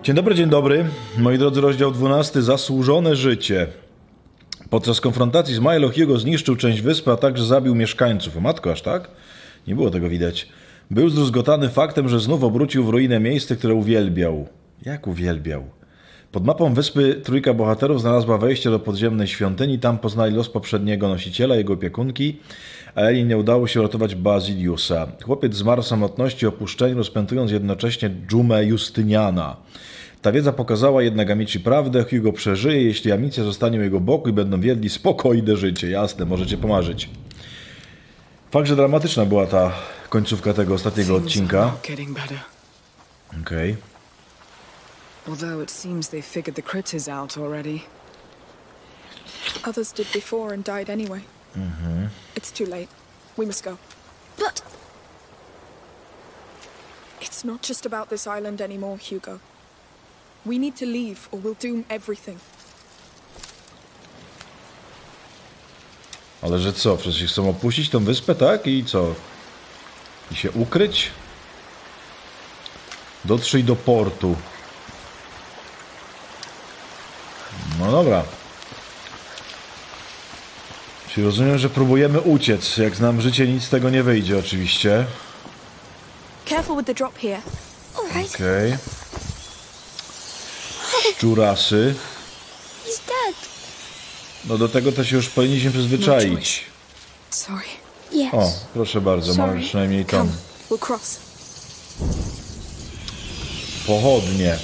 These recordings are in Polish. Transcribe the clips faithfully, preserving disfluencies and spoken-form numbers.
Dzień dobry, dzień dobry. Moi drodzy, rozdział dwunasty. Zasłużone życie. Podczas konfrontacji z Milo Hugo zniszczył część wyspy, a także zabił mieszkańców. O matko, aż tak? Nie było tego widać. Był zdruzgotany faktem, że znów obrócił w ruinę miejsce, które uwielbiał. Jak uwielbiał? Pod mapą wyspy trójka bohaterów znalazła wejście do podziemnej świątyni. Tam poznali los poprzedniego nosiciela, jego opiekunki, a Eli nie udało się uratować Basiliusa. Chłopiec zmarł w samotności i opuszczeniu, rozpętując jednocześnie dżumę Justyniana. Ta wiedza pokazała jednak Amici prawdę. Hugo przeżyje, jeśli Amicia zostanie u jego boku i będą wiedli spokojne życie. Jasne, możecie pomarzyć. Fakt, że dramatyczna była ta końcówka tego ostatniego odcinka. Okej. Okay. Although it seems they figured the critters out already. Others did before and died anyway. Mhm. It's too late. We must go. But it's not just about this island anymore, Hugo. We need to leave or we'll doom everything. Ale że co? Przecież chcą opuścić tą wyspę, tak? I co? I się ukryć? Dotrzyj do portu. No dobra. Czyli rozumiem, że próbujemy uciec. Jak znam życie, nic z tego nie wyjdzie oczywiście. careful with the drop here. All right. Okej. Okay. Szczurasy. He's dead. No do tego to się już powinniśmy przyzwyczaić. Sorry. Yes. O, proszę bardzo, mamy przynajmniej tam. We'll cross. Pochodnie.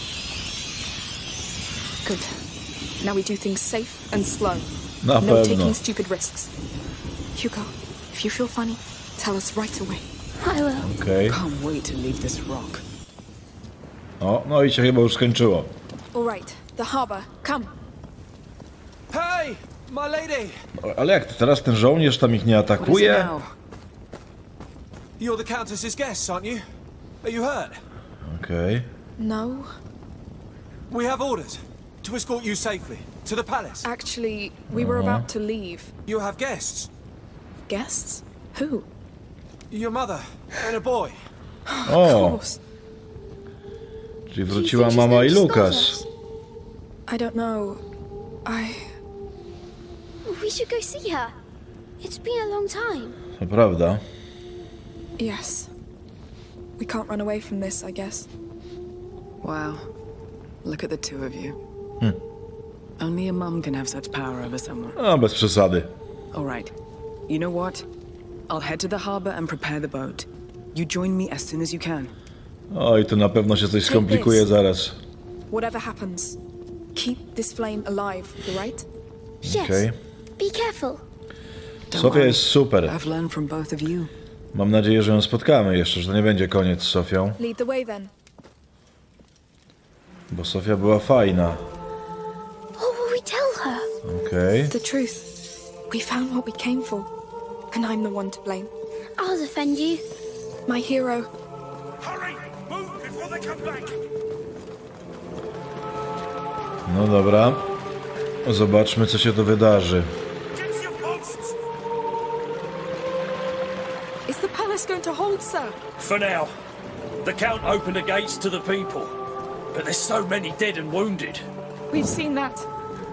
Good. Now we do things safe and slow. Na no pewno. taking stupid risks. Hugo, if you feel funny, tell us right away. I will. Okej. Okay. Can't wait to leave this rock. O, no i się chyba już skończyło. All right, the harbor. Come. Hey, my lady. Ale jak to teraz ten żołnierz tam ich nie atakuje? You're the Countess's guests, aren't you? Are you hurt? Okej. Okay. No. We have orders to escort you safely to the palace. Actually, we were Uh-huh. about to leave. You have guests. Guests? Who? Your mother and a boy. O, Of course. czyli wróciła mama i Lukas. I don't know. I... We should go see her. It's been a long time. To prawda. Yes. We can't run away from this, I guess. Wow. Look at the two of you. Hmm. Only a mum can have such power over someone. A, bez przesady. All right. You know what? I'll head to the harbor and prepare the boat. You join me as soon as you can. Oj, to na pewno się coś skomplikuje zaraz. Whatever happens, keep this flame alive, right? Yes. Okay. Be careful. Don't Sofia worry. jest super. I've learned from both of you. Mam nadzieję, że ją spotkamy jeszcze, że to nie będzie koniec z Sofią. Lead the way then. Bo Sofia była fajna. What will we tell her? Okej. Okay. The truth. We found what we came for, and I'm the one to blame. I'll defend you. My hero. Hurry! Move before they come back. No dobra. Zobaczmy, co się tu wydarzy. Get your posts. Is the palace going to hold, sir? For now. The Count opened the gates to the people. But there's so many dead and wounded. We've seen that.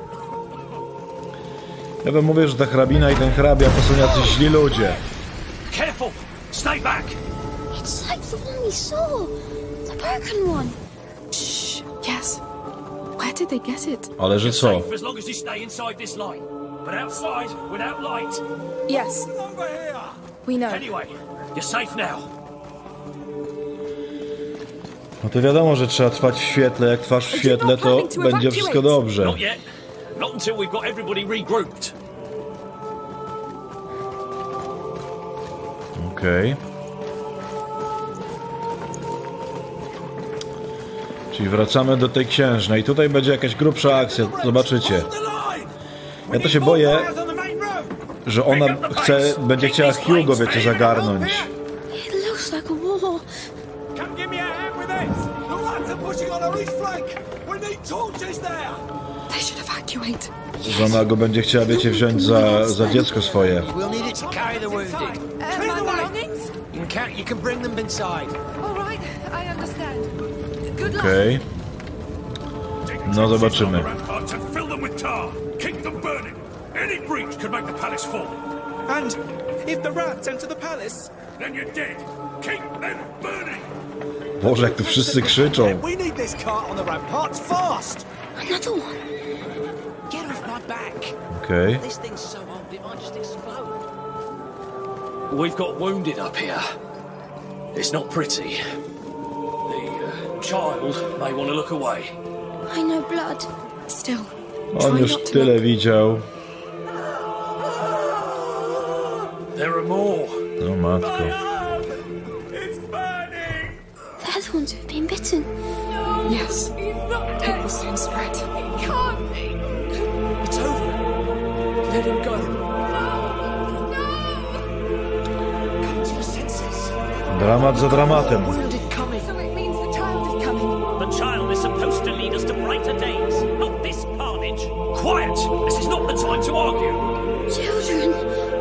Ja wam mówię, że ta hrabina i ten hrabia to są jacyś źli ludzie. Careful! Stay back! It's like the one we saw. The broken one. Shh. Yes. Where did they get it? Ale że co? Safe as long as you stay inside this line. But outside, without light. Yes. Over here. We know. Anyway, you're safe now. No to wiadomo, że trzeba trwać w świetle. Jak trwasz w świetle, to będzie wszystko dobrze. Not yet. Not until we've got everybody regrouped. Okej. Okay. Czyli wracamy do tej księżnej. I tutaj będzie jakaś grubsza akcja. Zobaczycie. Ja to się boję, że ona chce, będzie chciała Hugo, wiecie, zagarnąć. It looks like a war. Come give me a hand with this. The Rats are pushing on our east flank. We need torches there. They should evacuate. Że ona go będzie chciała, wiecie, wziąć za, za dziecko swoje. We'll need it to carry the wounded. Uh, my belongings? You can, you can bring them inside. All right, I understand. Good luck. Okej. Okay. No zobaczymy. Any breach could make the palace fall. And if the rats enter the palace, then you're dead. Keep them burning. Boże, jak tu wszyscy krzyczą. we need this cart on the ramparts fast. Another one. Get off my back. Okej. This thing's so old it might just explode. We've got wounded up here. It's not pretty. The uh, child may want to look away. I know blood. Still, On try już not to tyle look. widział. There are more. No matko. It's burning. The other ones have been bitten. Yes, it will soon spread. It's over. Let him go. Come to your senses. Dramat za dramatem. The child is supposed to lead us to brighter days, not this carnage. Quiet! This is not the time to argue. Children.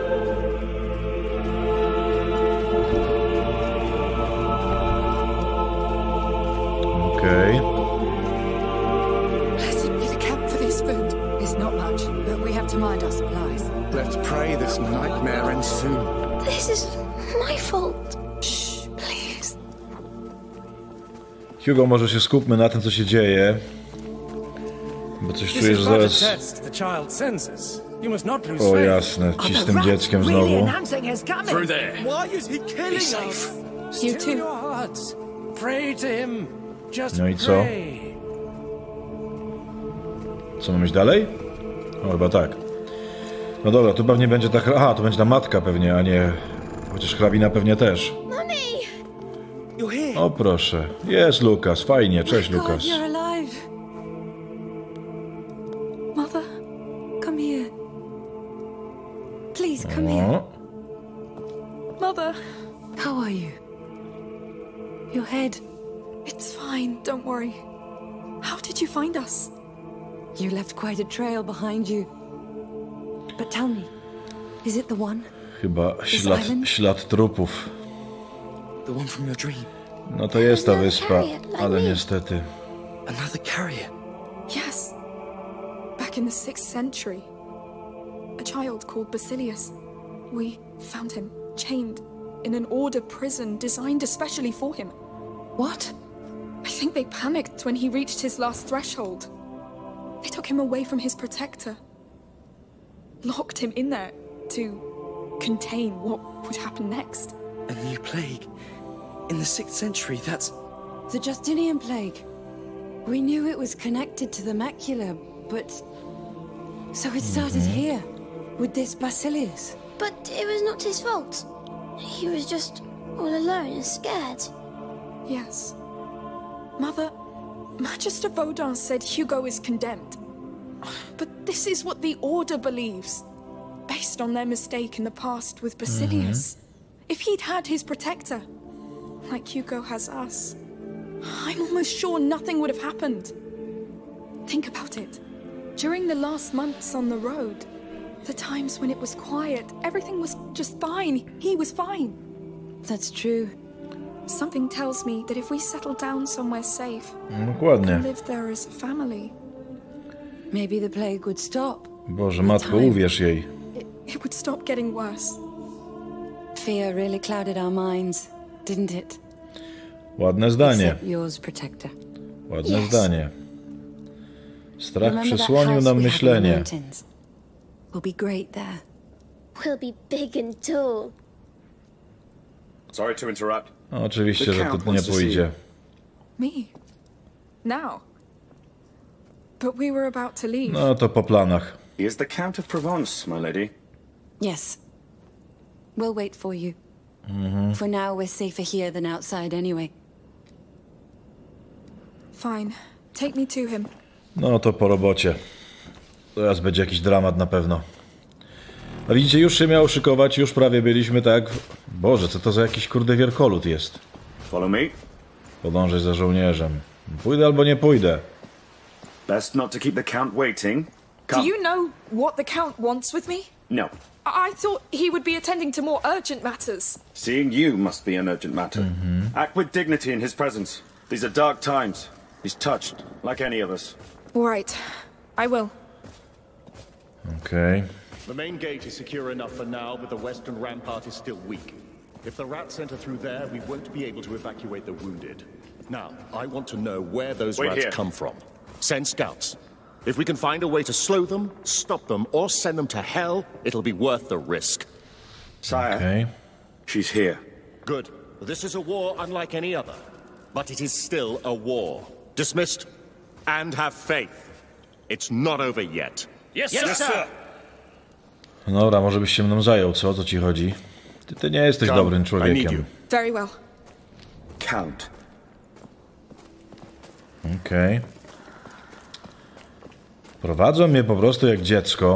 Okej. Blessed be the camp for this food. It's not much, but we have to mind our supplies. Let's pray this nightmare ends soon. This is my fault. Shh, please. Hugo, może się skupmy na tym, co się dzieje. Bo coś This czuję, is że but a zaraz... test the child's senses. You must not lose O faith. jasne, ci z tym dzieckiem znowu. Through there. Why is he killing us? You Still too. your hearts. Pray to him. Just No i co? pray. Co mam iść dalej? O, chyba tak. No dobra, tu pewnie będzie ta... hra- Aha, to będzie ta matka pewnie, a nie... Chociaż hrabina pewnie też. Mummy! You're here. O proszę. Jest Lukas, fajnie. Cześć God, Lukas. you're alive. Mother, come here. Please come here. O, Mother, how are you? Your head. It's fine, don't worry. How did you find us? You left quite a trail behind you. But tell me, is it the one? chyba ślad, island? ślad trupów. The one from your dream. No to jest ta wyspa, carrier, like ale me. niestety. Another carrier. Yes. Back in the sixth century. A child called Basilius. We found him chained in an order prison designed especially for him. What? I think they panicked when he reached his last threshold. They took him away from his protector. Locked him in there to contain what would happen next. A new plague. In the sixth century, that's... The Justinian plague. We knew it was connected to the macula, but... So it started here, with this Basilius. But it was not his fault. He was just all alone and scared. Yes. Mother, Magister Vaudin said Hugo is condemned. But this is what the Order believes, based on their mistake in the past with Basilius. If he'd had his protector, like Hugo has us, I'm almost sure nothing would have happened. Think about it. During the last months on the road, the times when it was quiet, everything was just fine. He was fine. That's true. Something tells me that if we settle down somewhere safe, Dokładnie. and live there as a family, Maybe the plague would stop. Boże, matko, uwierz jej. it would stop getting worse. Fear really clouded our minds, didn't it? Ładne zdanie. Except yours, Protector. Ładne Yes. zdanie. Strach Remember that przysłonił house nam we have in the myślenie. mountains? We'll be great there. We'll be big and tall. Sorry to interrupt. Oczywiście, że to nie wants to see pójdzie. Me? Now? But we were about to leave. No to po planach. He is the Count of Provence, my lady. Yes. We'll wait for you. For now, we're safer here than outside anyway. Fine. Take me to him. No to po robocie. Teraz będzie jakiś dramat na pewno. A widzicie, już się miało szykować, już prawie byliśmy tak... Boże, co to za jakiś kurde wielkolud jest? Follow me. Podążaj za żołnierzem. Pójdę albo nie pójdę. Best not to keep the Count waiting. Do Come. you know what the Count wants with me? No. I, I thought he would be attending to more urgent matters. Seeing you must be an urgent matter. Act with dignity in his presence. These are dark times. He's touched, like any of us. All right. I will. Okej. Okay. The main gate is secure enough for now, but the western rampart is still weak. If the rats enter through there, we won't be able to evacuate the wounded. Now, I want to know where those Wait rats here. come from. Send scouts. If we can find a way to slow them, stop them, or send them to hell, it'll be worth the risk. Sire, Okay. she's here. Good. This is a war unlike any other. But it is still a war. Dismissed? And have faith. It's not over yet. Yes, Yes, sir. sir. No dobra, może byś się mną zajął, co? O co ci chodzi? Ty, ty nie jesteś Come, dobrym I need you. człowiekiem. Very well. Count. Okej. Okay. Prowadzą mnie po prostu jak dziecko.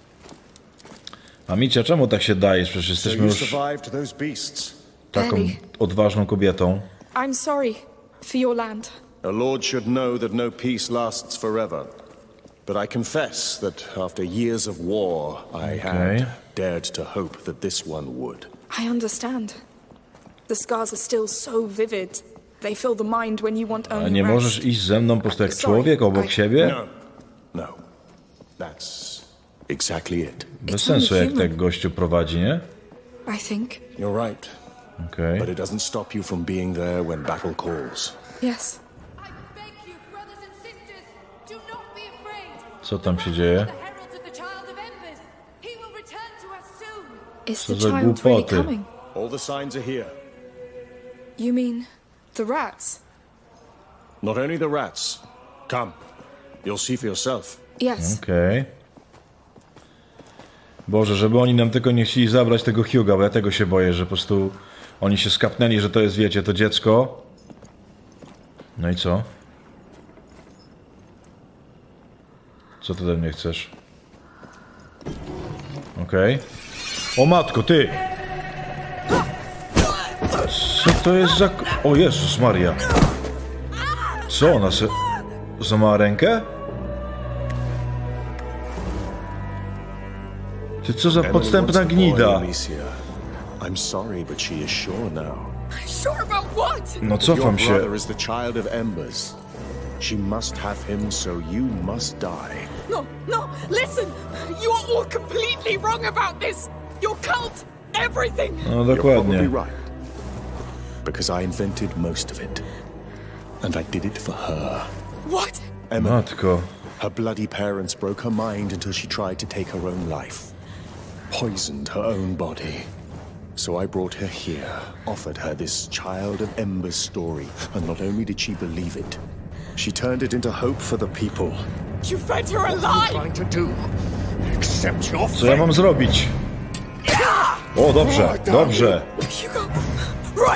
A Micia, czemu tak się dajesz? Przecież So jesteśmy you już survived those beasts. taką Barely. odważną kobietą. I'm sorry for your land. A lord should know that no peace lasts forever. But I confess that after years of war, I Okay. had dared to hope that this one would. I understand. The scars are still so vivid. They fill the mind when you want A only nie rest. możesz iść ze mną po prostu jak Sorry, człowiek obok I- siebie? No, no. That's exactly it. Bez It's sensu only jak human. tak gościu prowadzi, nie? I think. You're right. Okej. But it doesn't stop you from being there when battle calls. Yes. I beg you, brothers and sisters, do not be afraid. Co tam się dzieje? The heralds of the Child of Embers. He will return to us soon. Is Co the za child really głupoty. coming? All the signs are here. You mean the rats? Not only the rats. Come. You'll see for yourself. Yes. Okej. Boże, żeby oni nam tylko nie chcieli zabrać tego Hugh'a, bo ja tego się boję, że po prostu oni się skapnęli, że to jest, wiecie, to dziecko. No i co? Co ty ode mnie chcesz? Okej. O matko, ty! Co to jest za... O Jezus Maria! Co ona se... Złamała rękę? Ty co za podstępna gnida? I'm sorry, but she is sure now. Sure about what? No Your cofam się. brother is the Child of Embers. She must have him, so you must die. No, no, listen! You are all completely wrong about this! Your cult! Everything! No You're dokładnie. probably right. Because I invented most of it. And I did it for her. What? Emma, Matko. her bloody parents broke her mind until she tried to take her own life. Poisoned her own body. So I brought her here, offered her this Child of Embers story, and not only did she believe it, she turned it into hope for the people. You fed her What are you alive! trying to do? Accept your Co ja mam zrobić? O, dobrze, dobrze. Hugo, run!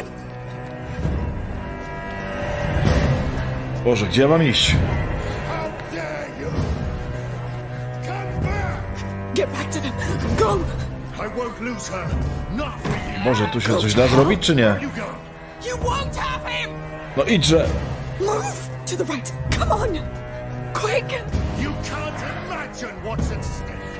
Boże, gdzie ja mam iść? How dare you! Come back! Get back to them! Go! I won't lose her. Not for you. Boże, tu się coś da zrobić, czy nie? You go. You won't have him! No idźże! Move to the right! Come on! Quick! You can't imagine what's at stake.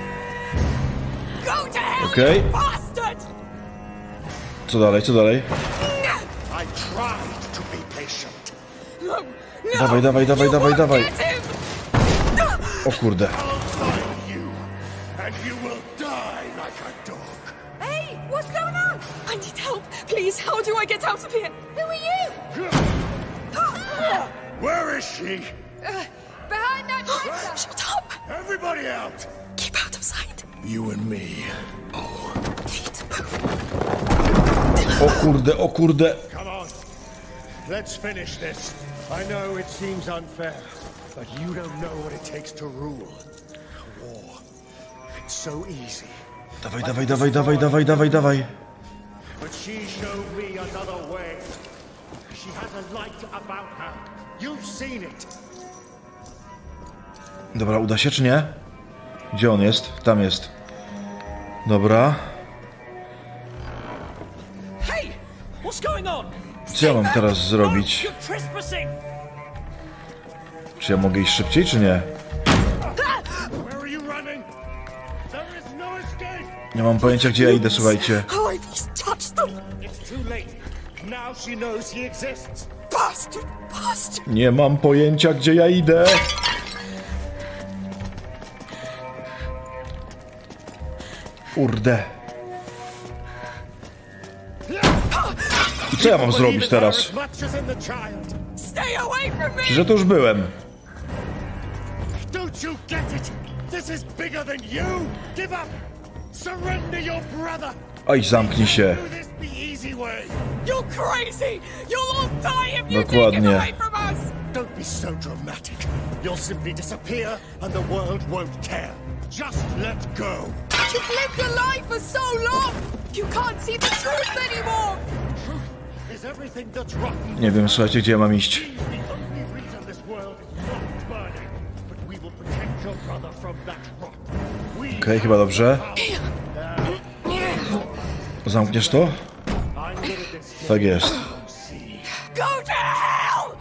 Go to hell, Okej. you bastard! Co dalej, co dalej? I tried to be patient. No, no! Dawaj, dawaj, dawaj, You dawaj, won't dawaj. get him! O kurde. I'll find you, and you will die like a dog. Hey, what's going on? I need help. Please, how do I get out of here? Who are you? Where is she? Uh, behind that dresser. Shut up! Everybody out. Keep out of sight. You and me. Need to move. O kurde, o kurde. Come on. Let's finish this. I know it seems unfair, but you don't know what it takes to rule. A war. It's so easy. Dawaj, dawaj, dawaj, dawaj, dawaj, dawaj, dawaj. But she showed me another way. She has a light about her. You've seen it. Dobra, uda się czy nie? Gdzie on jest? Tam jest. Dobra. Hey! What's going on? Co ja mam teraz zrobić? You're trespassing! Czy ja mogę iść szybciej, czy nie? Where are you running? There is no escape. Nie mam pojęcia, gdzie ja idę, słuchajcie. Oh, he's touched them! It's too late. Now she knows he exists. Bastard! Bastard! Nie mam pojęcia, gdzie ja idę. Kurde. I co ja mam zrobić teraz? Przecież ja to już byłem. Don't you get it? This is bigger than you. Give up. Surrender your brother. Oj, zamknij się. You're crazy. You'll all die if you take him Dokładnie. away from us. Don't be so dramatic. You'll simply disappear and the world won't care. Just let go. You've lived a life for so long. You can't see the truth anymore. Is everything that's rotten? Nie wiem, słuchajcie, gdzie ja mam iść. The only reason this world is not burning, but we will protect your brother from that rot. Okej, okay, chyba dobrze. Zamkniesz to? Tak jest. Go to hell!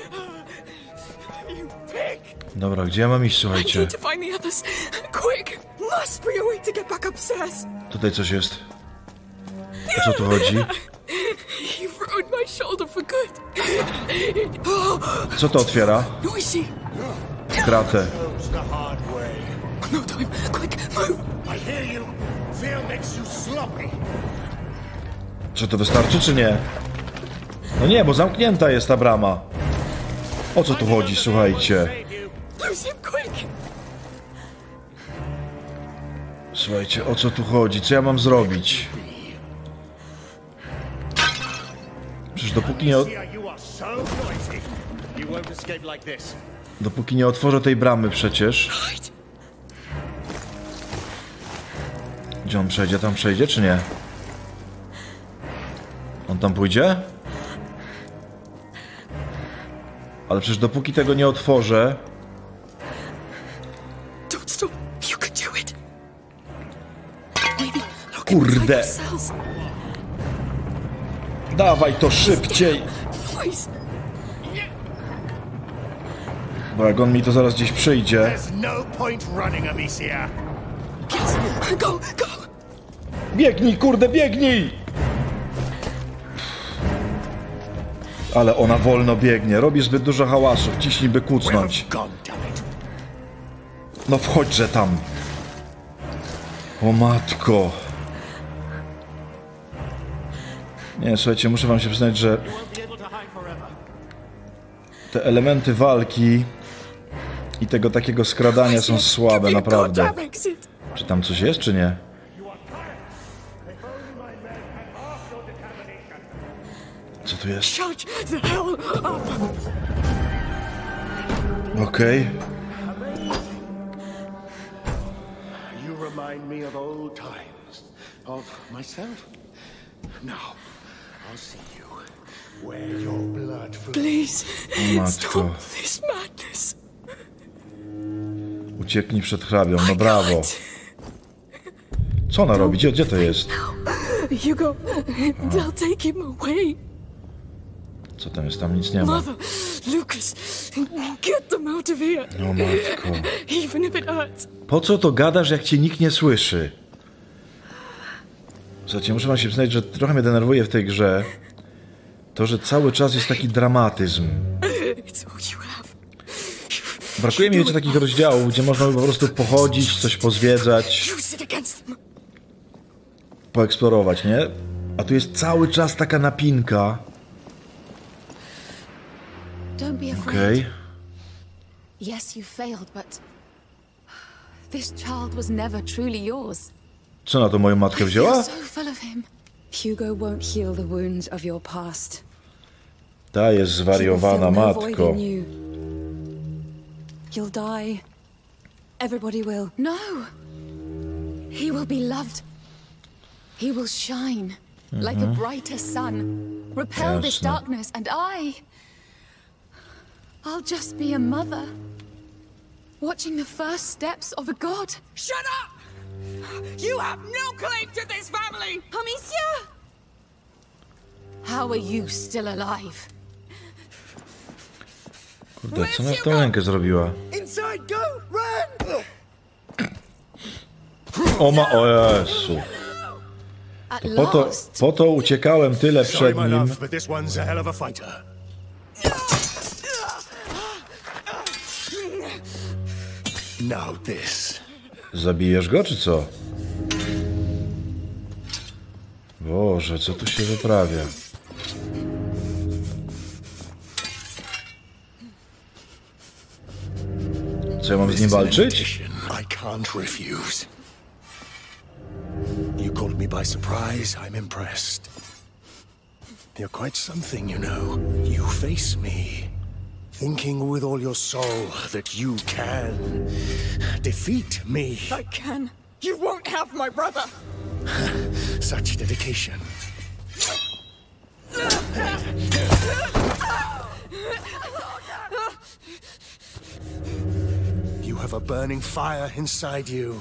You pig! Dobra, gdzie ja mam iść, I słuchajcie? need to find the others. Quick! Must be a way to get back upstairs. Tutaj coś jest. O co tu chodzi? You've ruined my shoulder for good. Co to otwiera? Who is she? Kratę. No time. Quick, move. I hear you. Fear makes you sloppy. Czy to wystarczy, czy nie? No nie, bo zamknięta jest ta brama. O co tu chodzi, słuchajcie? Lose him quick. Słuchajcie, o co tu chodzi? Co ja mam zrobić? Przecież dopóki nie... Dopóki nie otworzę tej bramy przecież... Gdzie on przejdzie? Tam przejdzie, czy nie? On tam pójdzie? Ale przecież dopóki tego nie otworzę... Don't stop. You can do it. Kurde! Dawaj to szybciej! Please. Bo jak on mi to zaraz gdzieś przyjdzie... There's no point running, Amicia. Yes. Go, go. Biegnij, kurde, biegnij! Ale ona wolno biegnie, robi zbyt dużo hałasu, wciśnij, by kucnąć. No wchodźże tam. O matko. Nie, słuchajcie, muszę wam się przyznać, że te elementy walki i tego takiego skradania są słabe, naprawdę. Czy tam coś jest, czy nie? Co tu jest? Okej. You remind me of old times, of myself. Now, I'll see you where your blood flows. Please, O matko. stop this madness. Ucieknij przed hrabią, no brawo. Co ona robi? Gdzie, gdzie to jest? Hugo, they'll take him away. Co tam jest? Tam nic nie ma. Mother, Lucas, get them out of here. O matko. Even if it hurts. Po co to gadasz, jak cię nikt nie słyszy? Słuchajcie, muszę wam się przyznać, że trochę mnie denerwuje w tej grze to, że cały czas jest taki dramatyzm. It's all you have. Brakuje mi jeszcze takich rozdziałów, gdzie można by po prostu pochodzić, coś pozwiedzać, Use it against them. poeksplorować, nie? A tu jest cały czas taka napinka. Don't be afraid. Okej. Yes, you failed, but this child was never truly yours. Co na to moją matkę wzięła? So full of him. Hugo won't heal the wounds of your past. Ta jest zwariowana, matko. You'll die. Everybody will. No. He will be loved. He will shine like a brighter sun. Repel this Jasne. darkness, and I... I'll just be a mother. Watching the first steps of a god. Shut up! You have no claim to this family! Amicia! How are you still alive? Kurde, co ona w tą rękę zrobiła? Inside, go! Run! O ma... O Jezu. To po, to, po to uciekałem tyle Sorry, przed my nim. love, but this one's a hell of a fighter. Now this. Zabijesz go, czy co? Boże, co tu się wyprawia? Co ja mam z nim walczyć? I can't refuse. You caught me by surprise. I'm impressed. You're quite something, you know. You face me, thinking with all your soul that you can defeat me. I can. You won't have my brother. Such dedication. You have a burning fire inside you.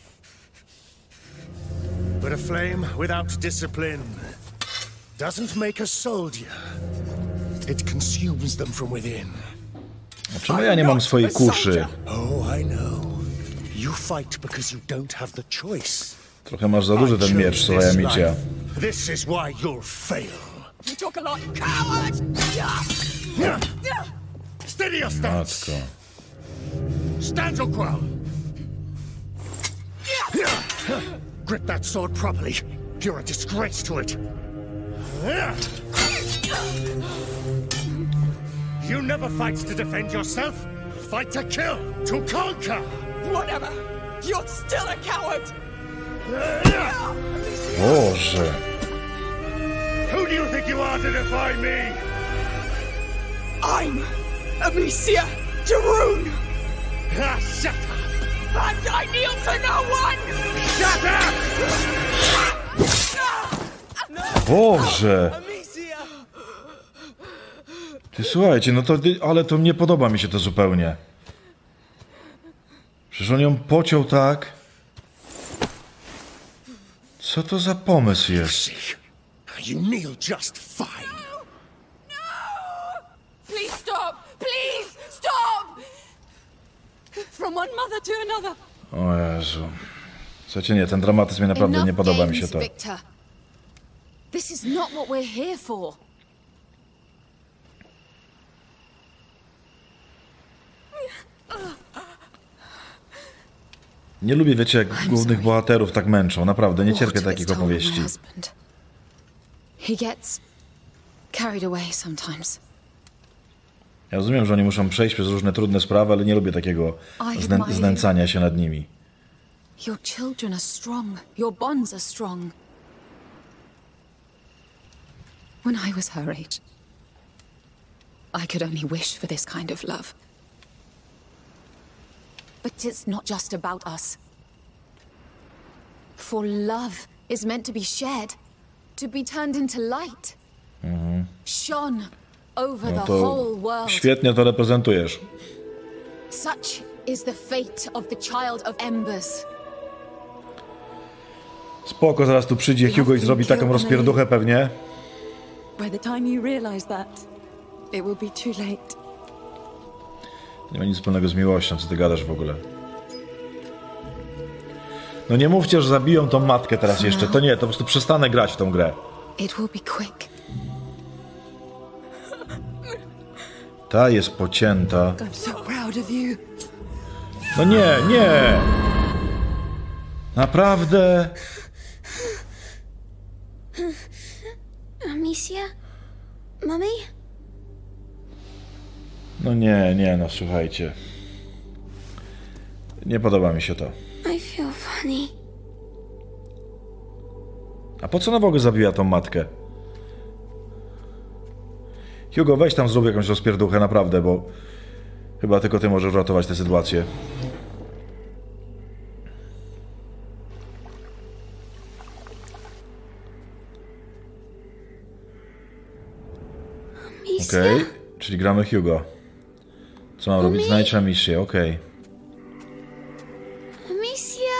But a flame without discipline doesn't make a soldier. It consumes them from within. Czemu ja nie mam swojej kuszy? Oh, I know. You fight because you don't have the choice. Trochę masz za duży ten miecz, słuchaj, Amicia. This is why you'll fail. You talk a lot, coward! Steady your stance. Matko. Stand your ground. Grip that sword properly. You're a disgrace to it. You never fight to defend yourself. Fight to kill, to conquer. Whatever. You're still a coward. Boże. Who do you think you are to defy me? I'm Amicia de Rune. Ah, shut up. And I kneel to no one. Shut up. Boże. Ty słuchajcie, no to, ale to nie podoba mi się to zupełnie. Przecież on ją pociął tak. Co to za pomysł jest? You kneel just fine. Please stop! Please stop! From one mother to another. O Jezu. Słuchajcie, nie, ten dramatyzm mnie naprawdę nie podoba mi się to. Victor. This is not what we're here for. Nie lubię, wiecie, jak głównych bohaterów tak męczą. Naprawdę, nie cierpię takich opowieści. He gets carried away sometimes. Ja rozumiem, że oni muszą przejść przez różne trudne sprawy, ale nie lubię takiego znę znęcania się nad nimi. Your children are strong. Your bonds are strong. When I was her age, I could only wish for this kind of love. But it's not just about us. For love is meant to be shared, to be turned into light. Mhm. Shone over No the to whole world. świetnie to reprezentujesz. Such is the fate of the child of embers. Spoko, zaraz tu przyjdzie Hugo i zrobi taką rozpierduchę pewnie. By the time you realize that, it will be too late. Nie ma nic wspólnego z miłością, co ty gadasz w ogóle. No nie mówcie, że zabiją tą matkę teraz jeszcze. To nie, to po prostu przestanę grać w tą grę. It will be quick. Ta jest pocięta. I'm so proud of you. No nie, nie! Naprawdę? Amicia? Mummy? No nie, nie, no słuchajcie. Nie podoba mi się to. I feel funny. A po co na w ogóle zabiła tą matkę? Hugo, weź tam zrób jakąś rozpierduchę, naprawdę, bo chyba tylko ty możesz uratować tę sytuację. Okej, okay. Czyli gramy Hugo. Co mam robić? Znajdź Amicię, okej. Okay. Amicia?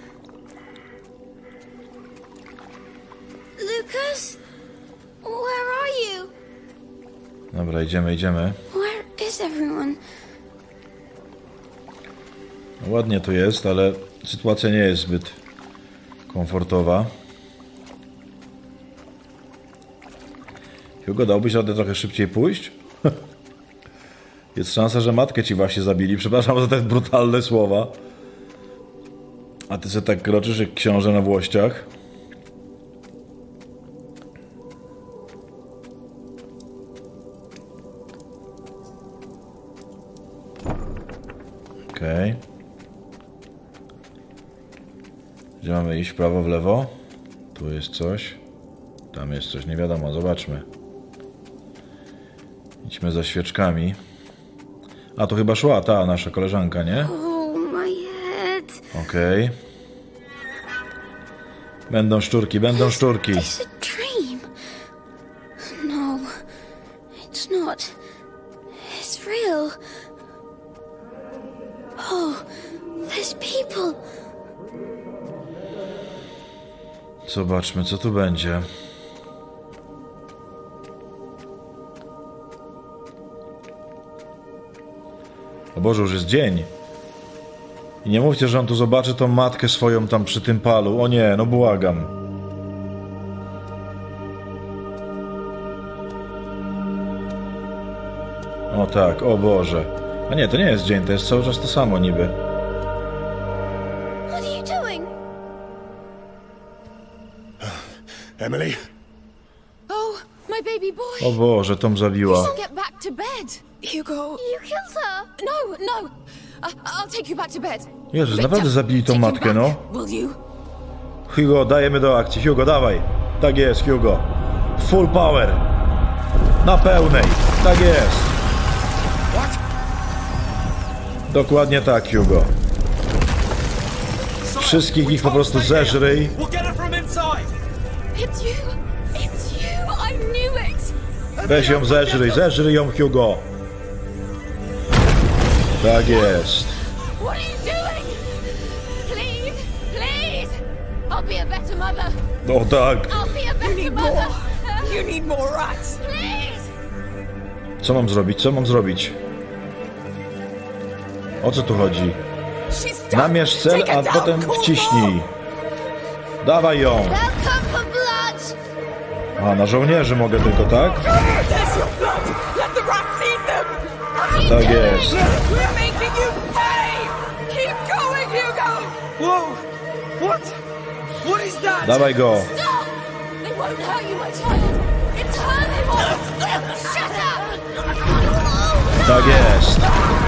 Lucas? Where are you? Dobra, idziemy, idziemy. Where is everyone? No, ładnie tu jest, ale sytuacja nie jest zbyt komfortowa. Hugo, dałbyś radę trochę szybciej pójść? Jest szansa, że matkę ci właśnie zabili. Przepraszam za te brutalne słowa. A ty sobie tak kroczysz jak książę na włościach. Okej. Okay. Gdzie mamy iść? W prawo, w lewo? Tu jest coś. Tam jest coś, nie wiadomo, zobaczmy. Idźmy za świeczkami. A, to chyba szła ta nasza koleżanka, nie? Oh, my head. Okej. Okay. Będą szczurki, będą szczurki. Is this a dream? No, it's not. It's real. Oh, there's people. Zobaczmy, co tu będzie. O Boże, już jest dzień. I nie mówcie, że on tu zobaczy tą matkę swoją tam przy tym palu. O nie, no błagam. O tak, o Boże. A nie, to nie jest dzień, to jest cały czas to samo niby. What are you doing? Emily? Oh, my baby boy. O Boże, Tom zabiła. You should get back to bed. Hugo. You killed her. No, no. I I'll take you back to bed. Jezus, naprawdę zabili tą matkę, no. Will you? Hugo, dajemy do akcji. Hugo, dawaj. Tak jest, Hugo. Full power. Na pełnej. Tak jest. Dokładnie tak, Hugo. Wszystkich ich po prostu zeżryj. Weź ją zeżryj, zeżryj ją, Hugo. Tak jest. O tak. Co mam zrobić? Co mam zrobić? O co tu chodzi? Namierz cel, a potem wciśnij. Dawaj ją. A, na żołnierzy mogę tylko, tak? Tak jest. Dawaj go. Tak jest.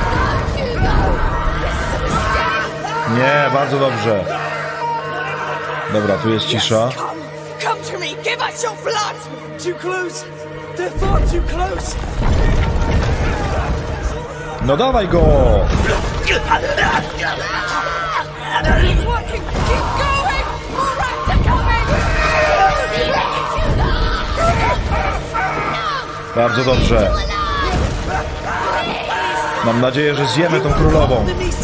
Nie, bardzo dobrze. Dobra, tu jest cisza. Come to me, give us your blood! Too close! They're far too close! No dawaj go! Keep working! Keep going! More rats are coming! Bardzo dobrze. Mam nadzieję, że zjemy tą królową.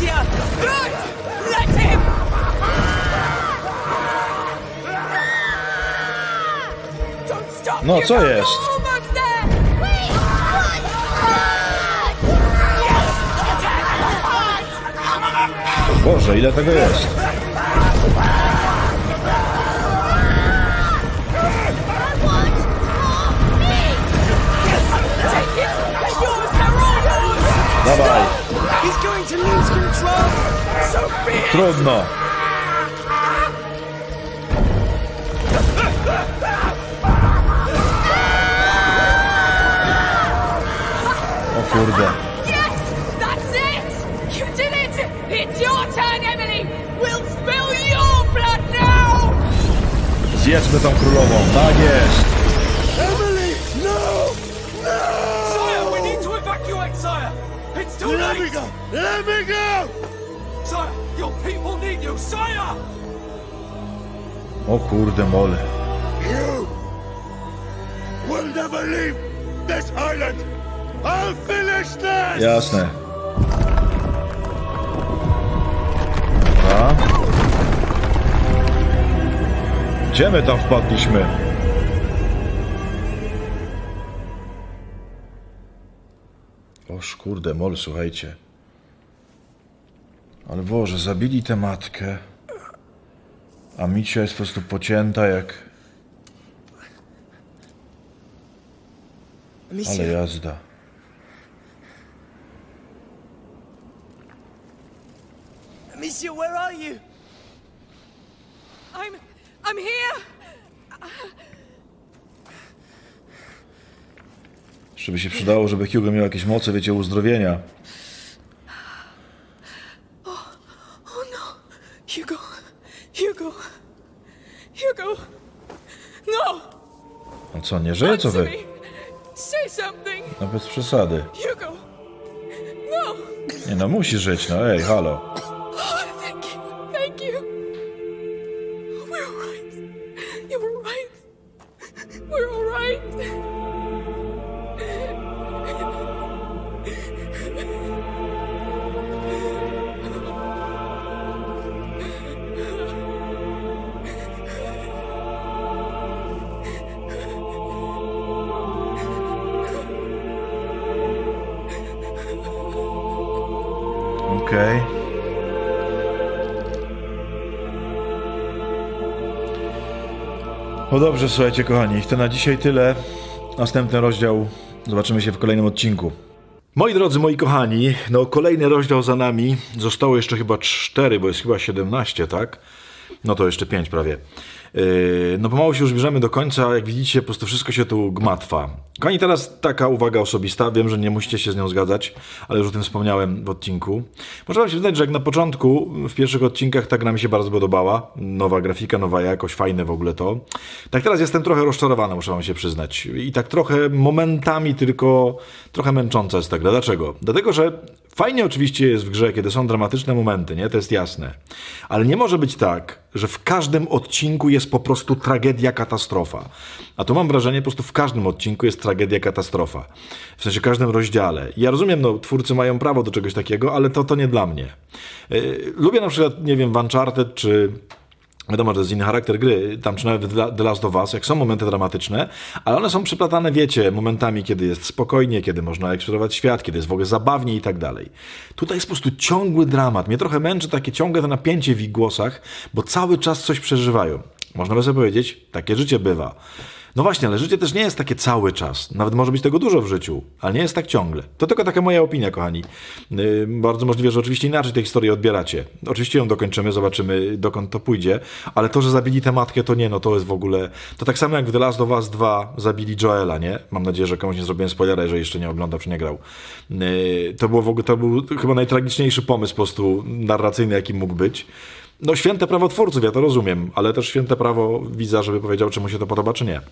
No, co jest? Boże, ile tego jest? Dawaj. Trudno. O kurde. Zjedzmy tą królową. Tak jest. Emily, no! No! Sire, we need to evacuate, sire! It's too late! Let me go! Let me go! Sire, your people need you, sire! O kurde mole. You will never leave this island! I'll finish this! Jasne. Dobra. Gdzie my tam wpadliśmy? Oż kurde mol, słuchajcie. Ale Boże, zabili tę matkę. A Micia jest po prostu pocięta jak... Ale jazda. Amicia, where are you? I'm... I'm here! Jeszcze by się przydało, żeby Hugo miał jakieś moce, wiecie, uzdrowienia. No! A co, nie żyje? Co wy? Say something! No bez przesady. Hugo! No! Nie no, musi żyć, no ej, halo. Thank you, thank you. We're all right. You're all right. We're all right. Okej. Okay. No dobrze, słuchajcie kochani, to na dzisiaj tyle. Następny rozdział zobaczymy się w kolejnym odcinku. Moi drodzy, moi kochani, no kolejny rozdział za nami. Zostało jeszcze chyba cztery, bo jest chyba siedemnaście, tak? No to jeszcze pięć prawie. Yy, no pomału się już zbliżamy do końca, jak widzicie, po prostu wszystko się tu gmatwa. Kochani, teraz taka uwaga osobista, wiem, że nie musicie się z nią zgadzać, ale już o tym wspomniałem w odcinku. Może wam się wydawać, że jak na początku, w pierwszych odcinkach ta gra mi się bardzo podobała, nowa grafika, nowa jakość, fajne w ogóle to. Tak teraz jestem trochę rozczarowany, muszę wam się przyznać. I tak trochę momentami tylko, trochę męcząca jest ta gra. Dlaczego? Dlatego, że fajnie oczywiście jest w grze, kiedy są dramatyczne momenty, nie? To jest jasne. Ale nie może być tak, że w każdym odcinku jest po prostu tragedia, katastrofa. A tu mam wrażenie, po prostu w każdym odcinku jest tragedia, katastrofa. W sensie w każdym rozdziale. I ja rozumiem, no twórcy mają prawo do czegoś takiego, ale to, to nie dla mnie. Yy, lubię na przykład, nie wiem, w Uncharted, czy... Wiadomo, że to jest inny charakter gry, tam czy nawet The Last of Us, jak są momenty dramatyczne, ale one są przyplatane, wiecie, momentami, kiedy jest spokojnie, kiedy można eksplorować świat, kiedy jest w ogóle zabawnie i tak dalej. Tutaj jest po prostu ciągły dramat. Mnie trochę męczy takie ciągłe to napięcie w ich głosach, bo cały czas coś przeżywają. Można by sobie powiedzieć, takie życie bywa. No właśnie, ale życie też nie jest takie cały czas. Nawet może być tego dużo w życiu, ale nie jest tak ciągle. To tylko taka moja opinia, kochani. Yy, bardzo możliwe, że oczywiście inaczej tę historię odbieracie. Oczywiście ją dokończymy, zobaczymy dokąd to pójdzie, ale to, że zabili tę matkę, to nie, no to jest w ogóle... To tak samo jak w The Last of Us dwa zabili Joela, nie? Mam nadzieję, że komuś nie zrobiłem spoilera, jeżeli jeszcze nie oglądał, czy nie grał. Yy, to było w ogóle, to był chyba najtragiczniejszy pomysł po prostu narracyjny, jaki mógł być. No święte prawo twórców, ja to rozumiem, ale też święte prawo widza, żeby powiedział, czy mu się to podoba, czy nie.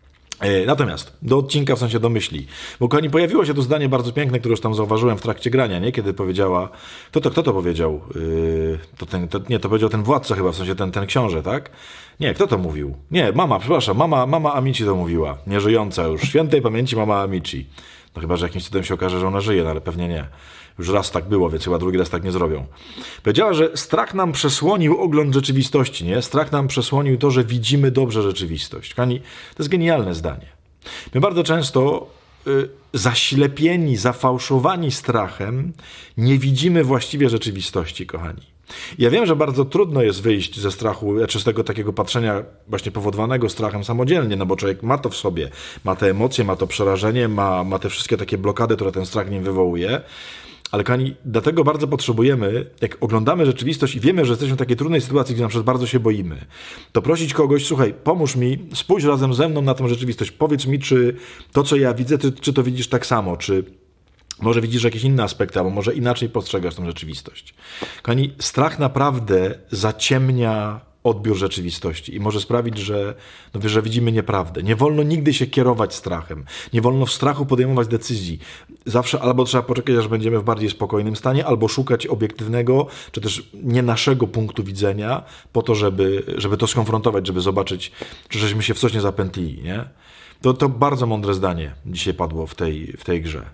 Natomiast do odcinka, w sensie do myśli. Bo kochani, pojawiło się tu zdanie bardzo piękne, które już tam zauważyłem w trakcie grania, nie? Kiedy powiedziała... Kto to, kto to powiedział? Yy, to ten, to, nie, to powiedział ten władca chyba, w sensie ten, ten książę, tak? Nie, kto to mówił? Nie, mama, przepraszam, mama, mama Amici to mówiła. Nieżyjąca już. Świętej pamięci mama Amici. No chyba, że jakimś cudem się okaże, że ona żyje, no ale pewnie nie. Już raz tak było, więc chyba drugi raz tak nie zrobią. Powiedziała, że strach nam przesłonił ogląd rzeczywistości, nie? Strach nam przesłonił to, że widzimy dobrze rzeczywistość. Kochani, to jest genialne zdanie. My bardzo często y, zaślepieni, zafałszowani strachem nie widzimy właściwie rzeczywistości, kochani. Ja wiem, że bardzo trudno jest wyjść ze strachu, czy z tego takiego patrzenia właśnie powodowanego strachem samodzielnie, no bo człowiek ma to w sobie, ma te emocje, ma to przerażenie, ma, ma te wszystkie takie blokady, które ten strach nim wywołuje. Ale kochani, dlatego bardzo potrzebujemy, jak oglądamy rzeczywistość i wiemy, że jesteśmy w takiej trudnej sytuacji, gdzie na przykład bardzo się boimy, to prosić kogoś, słuchaj, pomóż mi, spójrz razem ze mną na tę rzeczywistość, powiedz mi, czy to, co ja widzę, czy, czy to widzisz tak samo, czy może widzisz jakieś inne aspekty, albo może inaczej postrzegasz tę rzeczywistość. Kochani, strach naprawdę zaciemnia odbiór rzeczywistości i może sprawić, że, no, że widzimy nieprawdę. Nie wolno nigdy się kierować strachem. Nie wolno w strachu podejmować decyzji. Zawsze albo trzeba poczekać, aż będziemy w bardziej spokojnym stanie, albo szukać obiektywnego, czy też nie naszego punktu widzenia, po to, żeby, żeby to skonfrontować, żeby zobaczyć, czy żeśmy się w coś nie zapętlili, nie? To, to bardzo mądre zdanie dzisiaj padło w tej, w tej grze.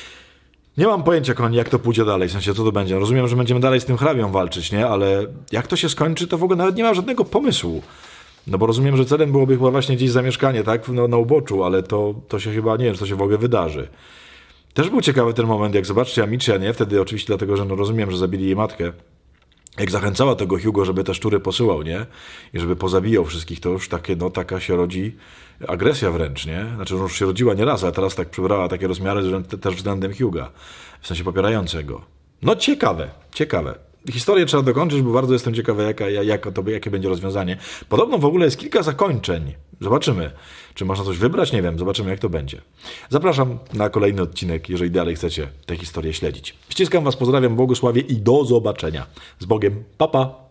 Nie mam pojęcia, kochani, jak to pójdzie dalej, w sensie co to będzie. Rozumiem, że będziemy dalej z tym hrabią walczyć, nie? Ale jak to się skończy, to w ogóle nawet nie mam żadnego pomysłu. No bo rozumiem, że celem byłoby chyba właśnie gdzieś zamieszkanie, tak? No, na uboczu, ale to, to się chyba, nie wiem, co się w ogóle wydarzy. Też był ciekawy ten moment, jak zobaczcie Amici, a nie? Wtedy oczywiście dlatego, że no rozumiem, że zabili jej matkę. Jak zachęcała tego Hugo, żeby te szczury posyłał, nie? I żeby pozabijał wszystkich, to już takie, no taka się rodzi agresja wręcz, nie? Znaczy już się rodziła nieraz, ale teraz tak przybrała takie rozmiary, że też względem Huga, w sensie popierającego. No ciekawe, ciekawe. Historię trzeba dokończyć, bo bardzo jestem ciekawy, jaka, jaka to, jakie będzie rozwiązanie. Podobno w ogóle jest kilka zakończeń. Zobaczymy, czy można coś wybrać, nie wiem, zobaczymy jak to będzie. Zapraszam na kolejny odcinek, jeżeli dalej chcecie tę historię śledzić. Ściskam was, pozdrawiam, błogosławię i do zobaczenia. Z Bogiem, pa pa!